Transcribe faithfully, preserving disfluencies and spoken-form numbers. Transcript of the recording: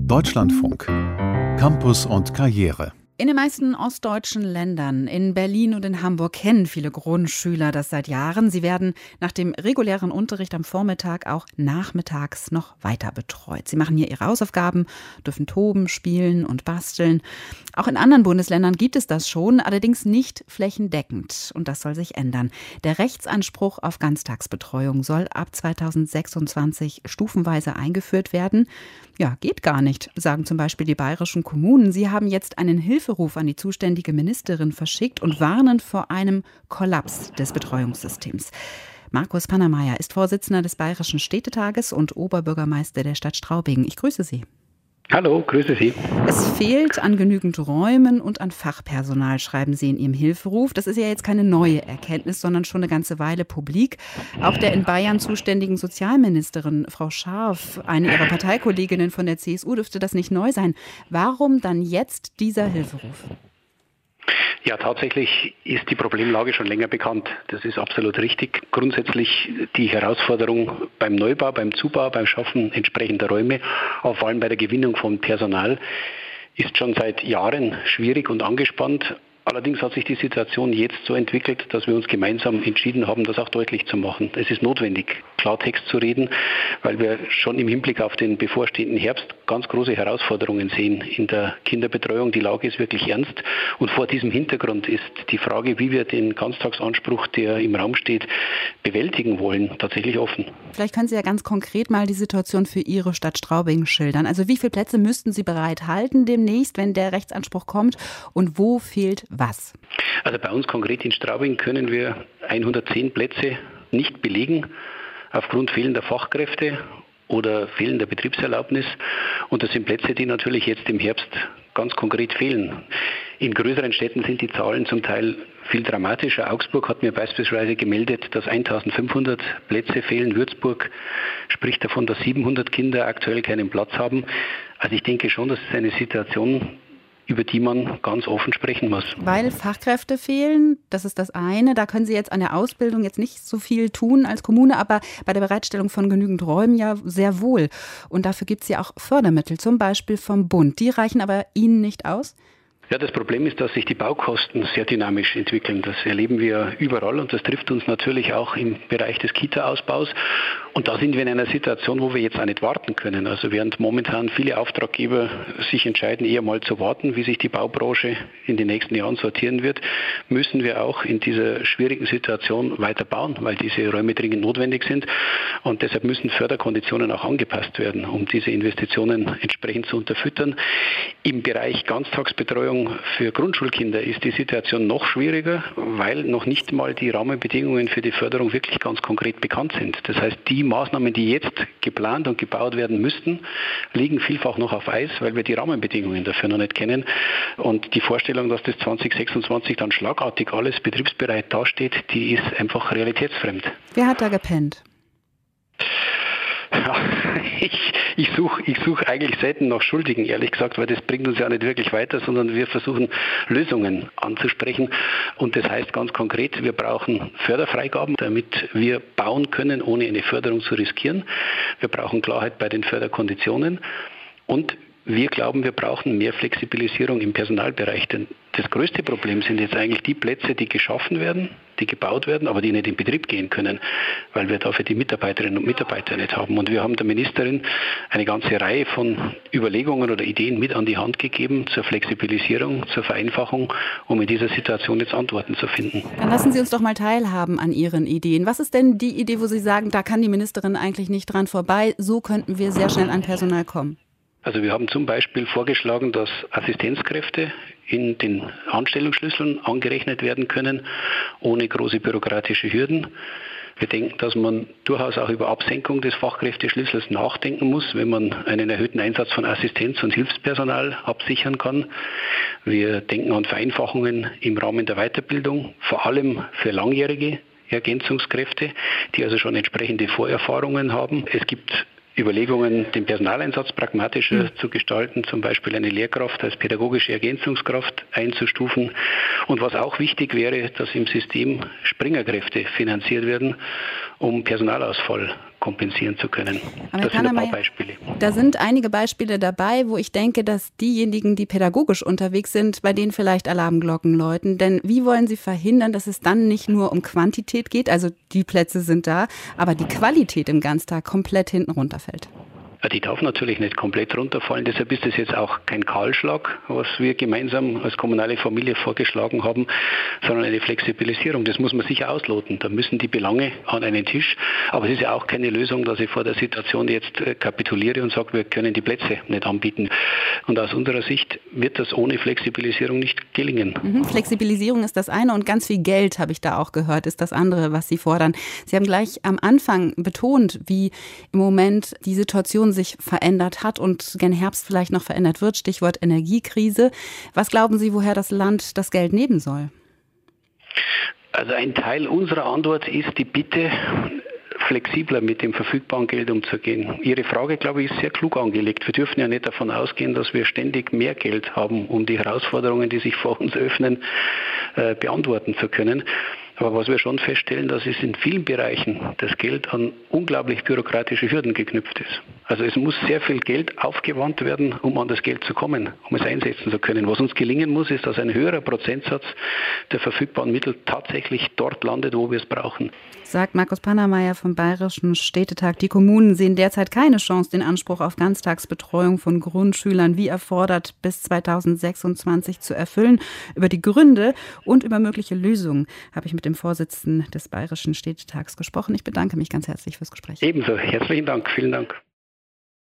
Deutschlandfunk. Campus und Karriere. In den meisten ostdeutschen Ländern, in Berlin und in Hamburg, kennen viele Grundschüler das seit Jahren. Sie werden nach dem regulären Unterricht am Vormittag auch nachmittags noch weiter betreut. Sie machen hier ihre Hausaufgaben, dürfen toben, spielen und basteln. Auch in anderen Bundesländern gibt es das schon, allerdings nicht flächendeckend. Und das soll sich ändern. Der Rechtsanspruch auf Ganztagsbetreuung soll ab zweitausendsechsundzwanzig stufenweise eingeführt werden. Ja, geht gar nicht, sagen zum Beispiel die bayerischen Kommunen. Sie haben jetzt einen Hilferuf an die zuständige Ministerin verschickt und warnen vor einem Kollaps des Betreuungssystems. Markus Pannermeier ist Vorsitzender des Bayerischen Städtetages und Oberbürgermeister der Stadt Straubing. Ich grüße Sie. Hallo, grüße Sie. Es fehlt an genügend Räumen und an Fachpersonal, schreiben Sie in Ihrem Hilferuf. Das ist ja jetzt keine neue Erkenntnis, sondern schon eine ganze Weile publik. Auch der in Bayern zuständigen Sozialministerin, Frau Scharf, eine ihrer Parteikolleginnen von der C S U, dürfte das nicht neu sein. Warum dann jetzt dieser Hilferuf? Ja, tatsächlich ist die Problemlage schon länger bekannt. Das ist absolut richtig. Grundsätzlich die Herausforderung beim Neubau, beim Zubau, beim Schaffen entsprechender Räume, aber vor allem bei der Gewinnung von Personal, ist schon seit Jahren schwierig und angespannt. Allerdings hat sich die Situation jetzt so entwickelt, dass wir uns gemeinsam entschieden haben, das auch deutlich zu machen. Es ist notwendig, Klartext zu reden, weil wir schon im Hinblick auf den bevorstehenden Herbst ganz große Herausforderungen sehen in der Kinderbetreuung. Die Lage ist wirklich ernst. Und vor diesem Hintergrund ist die Frage, wie wir den Ganztagsanspruch, der im Raum steht, bewältigen wollen, tatsächlich offen. Vielleicht können Sie ja ganz konkret mal die Situation für Ihre Stadt Straubing schildern. Also wie viele Plätze müssten Sie bereithalten demnächst, wenn der Rechtsanspruch kommt? Und wo fehlt was? Also bei uns konkret in Straubing können wir hundertzehn Plätze nicht belegen aufgrund fehlender Fachkräfte oder fehlender Betriebserlaubnis. Und das sind Plätze, die natürlich jetzt im Herbst ganz konkret fehlen. In größeren Städten sind die Zahlen zum Teil viel dramatischer. Augsburg hat mir beispielsweise gemeldet, dass eintausendfünfhundert Plätze fehlen. Würzburg spricht davon, dass siebenhundert Kinder aktuell keinen Platz haben. Also ich denke schon, das ist eine Situation, über die man ganz offen sprechen muss. Weil Fachkräfte fehlen, das ist das eine. Da können Sie jetzt an der Ausbildung jetzt nicht so viel tun als Kommune, aber bei der Bereitstellung von genügend Räumen ja sehr wohl. Und dafür gibt es ja auch Fördermittel, zum Beispiel vom Bund. Die reichen aber Ihnen nicht aus? Ja, das Problem ist, dass sich die Baukosten sehr dynamisch entwickeln. Das erleben wir überall und das trifft uns natürlich auch im Bereich des Kita-Ausbaus. Und da sind wir in einer Situation, wo wir jetzt auch nicht warten können. Also während momentan viele Auftraggeber sich entscheiden, eher mal zu warten, wie sich die Baubranche in den nächsten Jahren sortieren wird, müssen wir auch in dieser schwierigen Situation weiter bauen, weil diese Räume dringend notwendig sind. Und deshalb müssen Förderkonditionen auch angepasst werden, um diese Investitionen entsprechend zu unterfüttern. Im Bereich Ganztagsbetreuung für Grundschulkinder ist die Situation noch schwieriger, weil noch nicht mal die Rahmenbedingungen für die Förderung wirklich ganz konkret bekannt sind. Das heißt, die Maßnahmen, die jetzt geplant und gebaut werden müssten, liegen vielfach noch auf Eis, weil wir die Rahmenbedingungen dafür noch nicht kennen. Und die Vorstellung, dass das zwanzig sechsundzwanzig dann schlagartig alles betriebsbereit dasteht, die ist einfach realitätsfremd. Wer hat da gepennt? Ja, ich, ich suche ich such eigentlich selten nach Schuldigen, ehrlich gesagt, weil das bringt uns ja nicht wirklich weiter, sondern wir versuchen Lösungen anzusprechen. Und das heißt ganz konkret, wir brauchen Förderfreigaben, damit wir bauen können, ohne eine Förderung zu riskieren. Wir brauchen Klarheit bei den Förderkonditionen und wir glauben, wir brauchen mehr Flexibilisierung im Personalbereich, denn das größte Problem sind jetzt eigentlich die Plätze, die geschaffen werden, die gebaut werden, aber die nicht in Betrieb gehen können, weil wir dafür die Mitarbeiterinnen und Mitarbeiter nicht haben. Und wir haben der Ministerin eine ganze Reihe von Überlegungen oder Ideen mit an die Hand gegeben zur Flexibilisierung, zur Vereinfachung, um in dieser Situation jetzt Antworten zu finden. Dann lassen Sie uns doch mal teilhaben an Ihren Ideen. Was ist denn die Idee, wo Sie sagen, da kann die Ministerin eigentlich nicht dran vorbei, so könnten wir sehr schnell an Personal kommen? Also wir haben zum Beispiel vorgeschlagen, dass Assistenzkräfte in den Anstellungsschlüsseln angerechnet werden können, ohne große bürokratische Hürden. Wir denken, dass man durchaus auch über Absenkung des Fachkräfteschlüssels nachdenken muss, wenn man einen erhöhten Einsatz von Assistenz- und Hilfspersonal absichern kann. Wir denken an Vereinfachungen im Rahmen der Weiterbildung, vor allem für langjährige Ergänzungskräfte, die also schon entsprechende Vorerfahrungen haben. Es gibt Überlegungen, den Personaleinsatz pragmatischer mhm. zu gestalten, zum Beispiel eine Lehrkraft als pädagogische Ergänzungskraft einzustufen. Und was auch wichtig wäre, dass im System Springerkräfte finanziert werden, um Personalausfall kompensieren zu können. Aber das sind ein paar Beispiele. Da sind einige Beispiele dabei, wo ich denke, dass diejenigen, die pädagogisch unterwegs sind, bei denen vielleicht Alarmglocken läuten. Denn wie wollen Sie verhindern, dass es dann nicht nur um Quantität geht, also die Plätze sind da, aber die Qualität im Ganztag komplett hinten runterfällt? Die darf natürlich nicht komplett runterfallen. Deshalb ist das jetzt auch kein Kahlschlag, was wir gemeinsam als kommunale Familie vorgeschlagen haben, sondern eine Flexibilisierung. Das muss man sicher ausloten. Da müssen die Belange an einen Tisch. Aber es ist ja auch keine Lösung, dass ich vor der Situation jetzt kapituliere und sage, wir können die Plätze nicht anbieten. Und aus unserer Sicht wird das ohne Flexibilisierung nicht gelingen. Mhm. Flexibilisierung ist das eine und ganz viel Geld, habe ich da auch gehört, ist das andere, was Sie fordern. Sie haben gleich am Anfang betont, wie im Moment die Situation sich verändert hat und gen Herbst vielleicht noch verändert wird. Stichwort Energiekrise. Was glauben Sie, woher das Land das Geld nehmen soll? Also ein Teil unserer Antwort ist die Bitte, flexibler mit dem verfügbaren Geld umzugehen. Ihre Frage, glaube ich, ist sehr klug angelegt. Wir dürfen ja nicht davon ausgehen, dass wir ständig mehr Geld haben, um die Herausforderungen, die sich vor uns öffnen, äh, beantworten zu können. Aber was wir schon feststellen, dass es in vielen Bereichen das Geld an unglaublich bürokratische Hürden geknüpft ist. Also es muss sehr viel Geld aufgewandt werden, um an das Geld zu kommen, um es einsetzen zu können. Was uns gelingen muss, ist, dass ein höherer Prozentsatz der verfügbaren Mittel tatsächlich dort landet, wo wir es brauchen. Sagt Markus Pannermeier vom Bayerischen Städtetag. Die Kommunen sehen derzeit keine Chance, den Anspruch auf Ganztagsbetreuung von Grundschülern wie erfordert bis zweitausendsechsundzwanzig zu erfüllen. Über die Gründe und über mögliche Lösungen habe ich mit dem Vorsitzenden des Bayerischen Städtetags gesprochen. Ich bedanke mich ganz herzlich fürs Gespräch. Ebenso. Herzlichen Dank. Vielen Dank.